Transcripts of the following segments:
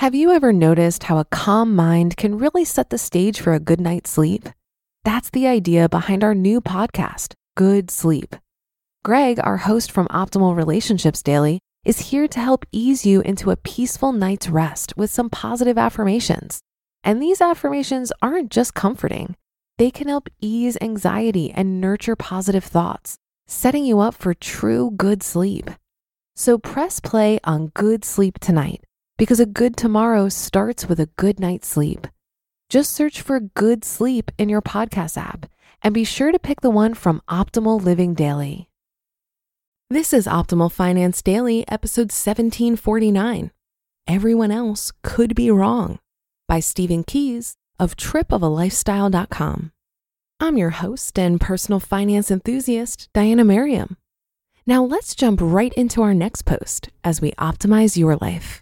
Have you ever noticed how a calm mind can really set the stage for a good night's sleep? That's the idea behind our new podcast, Good Sleep. Greg, our host from Optimal Relationships Daily, is here to help ease you into a peaceful night's rest with some positive affirmations. And these affirmations aren't just comforting. They can help ease anxiety and nurture positive thoughts, setting you up for true good sleep. So press play on Good Sleep tonight, because a good tomorrow starts with a good night's sleep. Just search for Good Sleep in your podcast app and be sure to pick the one from Optimal Living Daily. This is Optimal Finance Daily, episode 1749. Everyone Else Could Be Wrong by Stephen Keyes of tripofalifestyle.com. I'm your host and personal finance enthusiast, Diana Merriam. Now let's jump right into our next post as we optimize your life.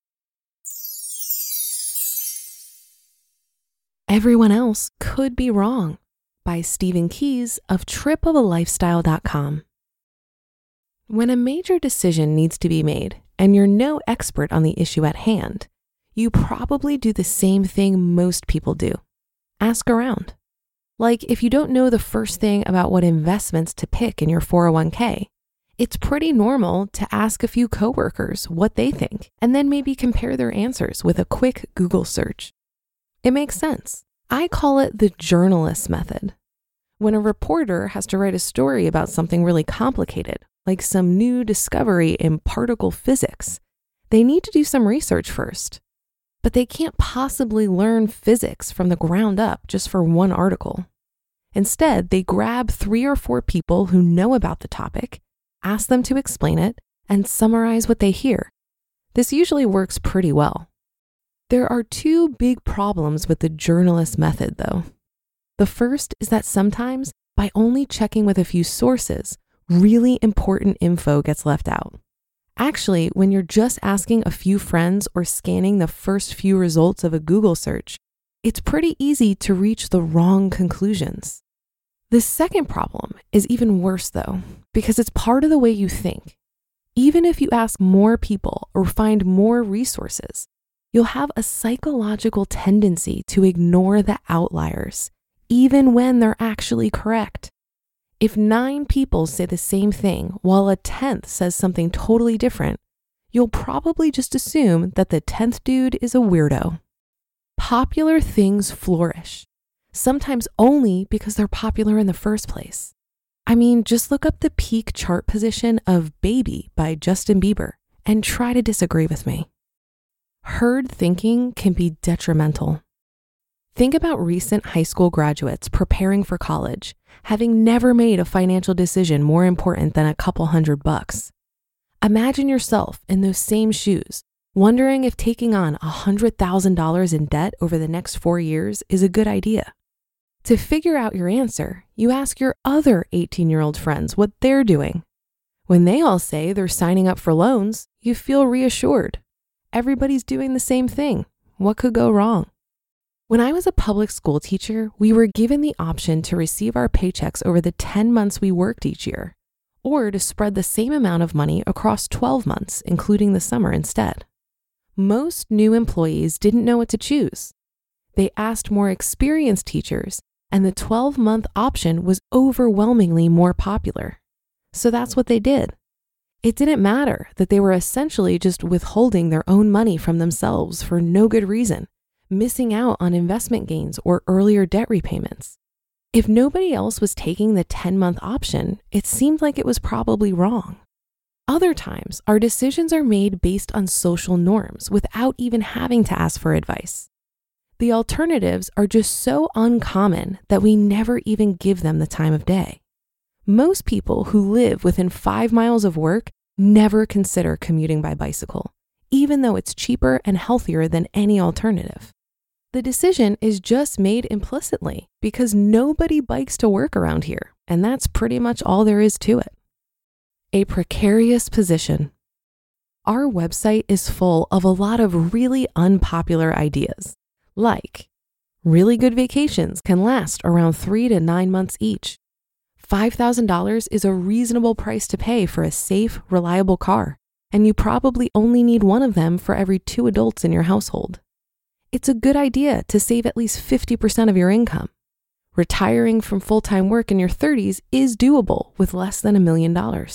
Everyone Else Could Be Wrong by Stephen Keyes of tripofalifestyle.com. When a major decision needs to be made and you're no expert on the issue at hand, you probably do the same thing most people do. Ask around. Like if you don't know the first thing about what investments to pick in your 401k, it's pretty normal to ask a few coworkers what they think and then maybe compare their answers with a quick Google search. It makes sense. I call it the journalist method. When a reporter has to write a story about something really complicated, like some new discovery in particle physics, they need to do some research first. But they can't possibly learn physics from the ground up just for one article. Instead, they grab 3 or 4 people who know about the topic, ask them to explain it, and summarize what they hear. This usually works pretty well. There are 2 big problems with the journalist method, though. The first is that sometimes, by only checking with a few sources, really important info gets left out. Actually, when you're just asking a few friends or scanning the first few results of a Google search, it's pretty easy to reach the wrong conclusions. The second problem is even worse, though, because it's part of the way you think. Even if you ask more people or find more resources, you'll have a psychological tendency to ignore the outliers, even when they're actually correct. If 9 people say the same thing while a 10th says something totally different, you'll probably just assume that the 10th dude is a weirdo. Popular things flourish, sometimes only because they're popular in the first place. I mean, just look up the peak chart position of Baby by Justin Bieber and try to disagree with me. Herd thinking can be detrimental. Think about recent high school graduates preparing for college, having never made a financial decision more important than a couple $100. Imagine yourself in those same shoes, wondering if taking on $100,000 in debt over the next 4 years is a good idea. To figure out your answer, you ask your other 18-year-old friends what they're doing. When they all say they're signing up for loans, you feel reassured. Everybody's doing the same thing. What could go wrong? When I was a public school teacher, we were given the option to receive our paychecks over the 10 months we worked each year, or to spread the same amount of money across 12 months, including the summer instead. Most new employees didn't know what to choose. They asked more experienced teachers, and the 12-month option was overwhelmingly more popular. So that's what they did. It didn't matter that they were essentially just withholding their own money from themselves for no good reason, missing out on investment gains or earlier debt repayments. If nobody else was taking the 10-month option, it seemed like it was probably wrong. Other times, our decisions are made based on social norms without even having to ask for advice. The alternatives are just so uncommon that we never even give them the time of day. Most people who live within 5 miles of work never consider commuting by bicycle, even though it's cheaper and healthier than any alternative. The decision is just made implicitly because nobody bikes to work around here, and that's pretty much all there is to it. A precarious position. Our website is full of a lot of really unpopular ideas, like really good vacations can last around 3 to 9 months each. $5,000 is a reasonable price to pay for a safe, reliable car. and you probably only need one of them for every 2 adults in your household. It's a good idea to save at least 50% of your income. Retiring from full-time work in your 30s is doable with less than $1 million.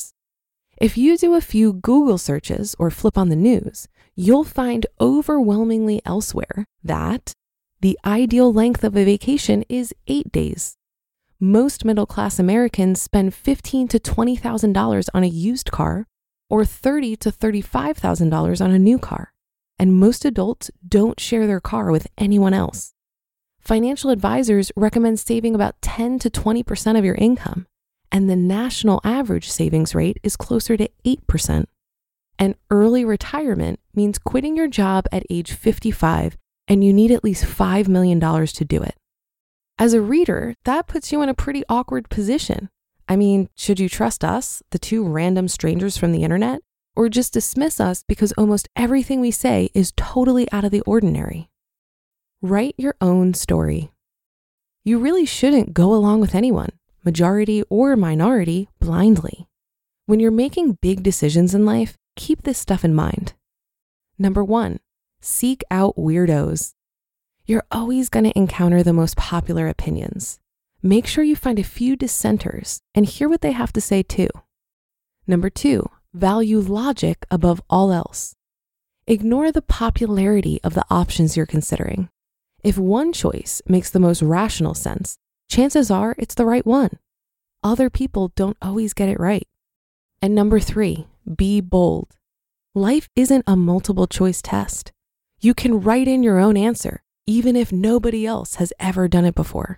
If you do a few Google searches or flip on the news, you'll find overwhelmingly elsewhere that the ideal length of a vacation is 8 days. Most middle-class Americans spend $15,000 to $20,000 on a used car or $30,000 to $35,000 on a new car, and most adults don't share their car with anyone else. Financial advisors recommend saving about 10 to 20% of your income, and the national average savings rate is closer to 8%. And early retirement means quitting your job at age 55, and you need at least $5 million to do it. As a reader, that puts you in a pretty awkward position. I mean, should you trust us, the 2 random strangers from the internet, or just dismiss us because almost everything we say is totally out of the ordinary? Write your own story. You really shouldn't go along with anyone, majority or minority, blindly. When you're making big decisions in life, keep this stuff in mind. Number 1, seek out weirdos. You're always going to encounter the most popular opinions. Make sure you find a few dissenters and hear what they have to say too. Number 2, value logic above all else. Ignore the popularity of the options you're considering. If one choice makes the most rational sense, chances are it's the right one. Other people don't always get it right. And number 3, be bold. Life isn't a multiple choice test. You can write in your own answer, even if nobody else has ever done it before.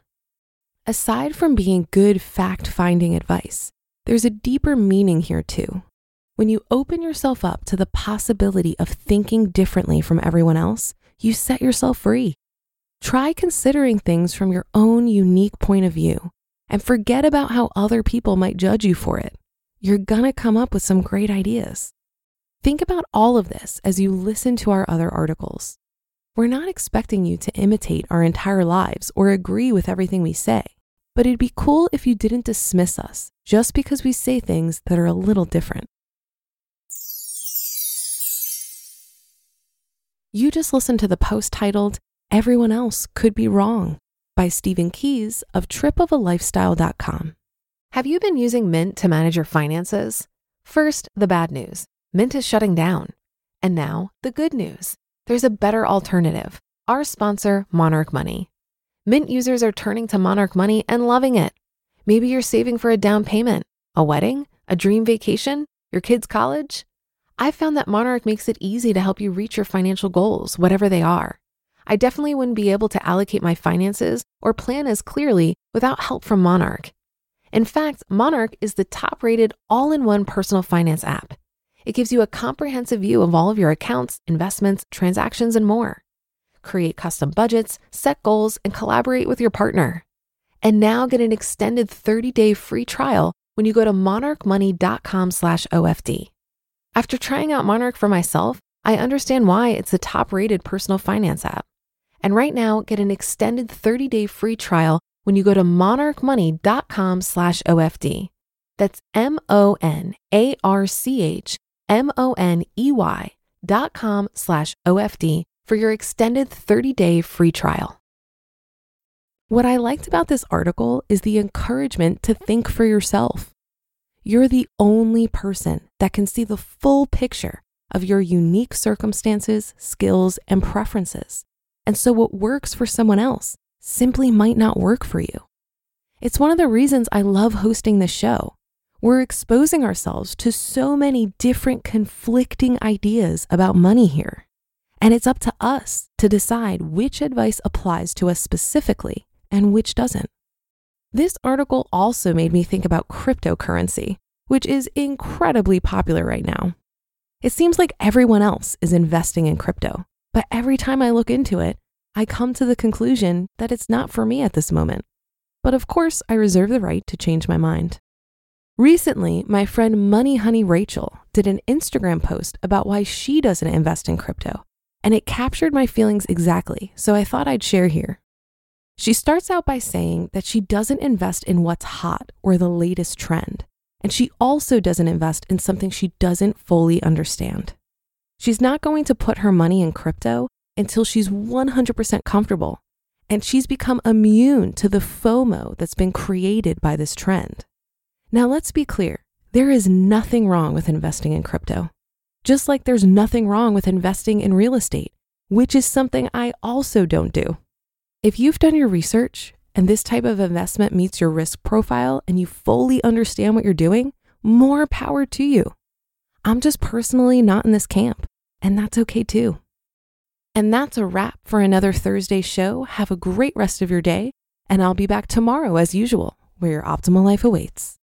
Aside from being good fact-finding advice, there's a deeper meaning here too. When you open yourself up to the possibility of thinking differently from everyone else, you set yourself free. Try considering things from your own unique point of view and forget about how other people might judge you for it. You're gonna come up with some great ideas. Think about all of this as you listen to our other articles. We're not expecting you to imitate our entire lives or agree with everything we say, but it'd be cool if you didn't dismiss us just because we say things that are a little different. You just listened to the post titled, "Everyone Else Could Be Wrong" by Stephen Keys of tripofalifestyle.com. Have you been using Mint to manage your finances? First, the bad news. Mint is shutting down. And now, the good news. There's a better alternative. Our sponsor, Monarch Money. Mint users are turning to Monarch Money and loving it. Maybe you're saving for a down payment, a wedding, a dream vacation, your kids' college. I found that Monarch makes it easy to help you reach your financial goals, whatever they are. I definitely wouldn't be able to allocate my finances or plan as clearly without help from Monarch. In fact, Monarch is the top-rated all-in-one personal finance app. It gives you a comprehensive view of all of your accounts, investments, transactions, and more. Create custom budgets, set goals, and collaborate with your partner. And now get an extended 30-day free trial when you go to monarchmoney.com/OFD. After trying out Monarch for myself, I understand why it's the top-rated personal finance app. And right now, get an extended 30-day free trial when you go to monarchmoney.com/OFD. That's monarchmoney.com/OFD for your extended 30-day free trial. What I liked about this article is the encouragement to think for yourself. You're the only person that can see the full picture of your unique circumstances, skills, and preferences. And so what works for someone else simply might not work for you. It's one of the reasons I love hosting this show. We're exposing ourselves to so many different conflicting ideas about money here. And it's up to us to decide which advice applies to us specifically and which doesn't. This article also made me think about cryptocurrency, which is incredibly popular right now. It seems like everyone else is investing in crypto, but every time I look into it, I come to the conclusion that it's not for me at this moment. But of course, I reserve the right to change my mind. Recently, my friend Money Honey Rachel did an Instagram post about why she doesn't invest in crypto, and it captured my feelings exactly, so I thought I'd share here. She starts out by saying that she doesn't invest in what's hot or the latest trend. And she also doesn't invest in something she doesn't fully understand. She's not going to put her money in crypto until she's 100% comfortable. And she's become immune to the FOMO that's been created by this trend. Now, let's be clear. There is nothing wrong with investing in crypto. Just like there's nothing wrong with investing in real estate, which is something I also don't do. If you've done your research and this type of investment meets your risk profile and you fully understand what you're doing, more power to you. I'm just personally not in this camp, and that's okay too. And that's a wrap for another Thursday show. Have a great rest of your day, and I'll be back tomorrow as usual, where your optimal life awaits.